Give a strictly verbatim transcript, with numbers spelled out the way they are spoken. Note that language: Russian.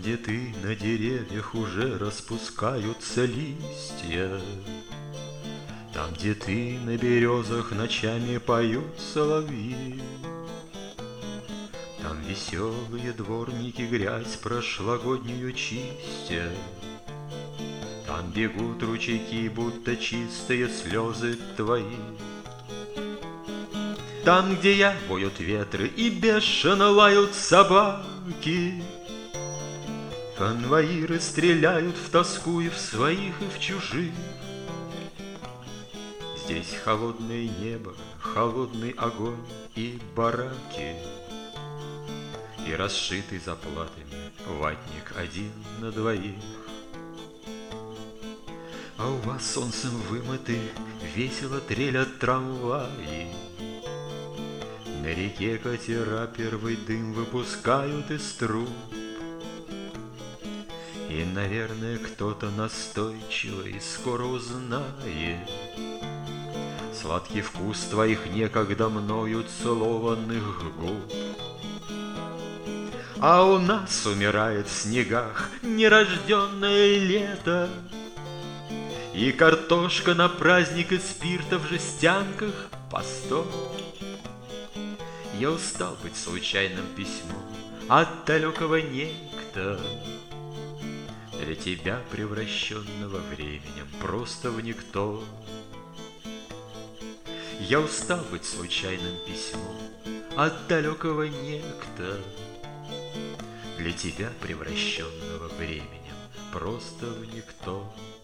где ты, на деревьях уже распускаются листья, там, где ты, на березах ночами поют соловьи, там веселые дворники грязь прошлогоднюю чистят, там бегут ручейки, будто чистые слезы твои. Там, где я, воют ветры и бешено лают собаки, конвоиры стреляют в тоску и в своих, и в чужих. Здесь холодное небо, холодный огонь и бараки, и расшитый заплатами ватник один на двоих. А у вас солнцем вымыты весело трелят трамваи, на реке катера первый дым выпускают из труб. И, наверное, кто-то настойчивый скоро узнает сладкий вкус твоих некогда мною целованных губ. А у нас умирает в снегах нерожденное лето, и картошка на праздник из спирта в жестянках по сто. Я устал быть случайным письмом от далекого некто, для тебя превращенного временем просто в никто. Я устал быть случайным письмом от далекого некто, для тебя превращенного временем просто в никто.